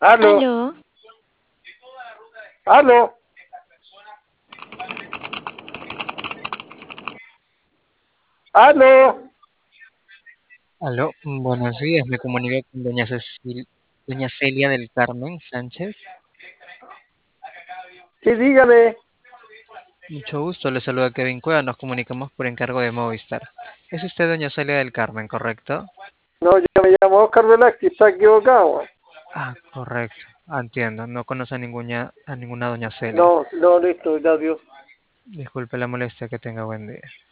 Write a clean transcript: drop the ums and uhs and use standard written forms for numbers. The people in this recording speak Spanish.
Aló, Aló, aló, aló. Aló, buenos días, me comunico con doña Celia del Carmen Sánchez. Sí, dígame. Mucho gusto, le saluda Kevin Cueva, nos comunicamos por encargo de Movistar. ¿Es usted doña Celia del Carmen, correcto? No, yo me llamo Oscar Velázquez, está equivocado. Ah, correcto, entiendo, no conoce a ninguna doña Celia. No, no, listo, ya Dios. Disculpe la molestia, que tenga buen día.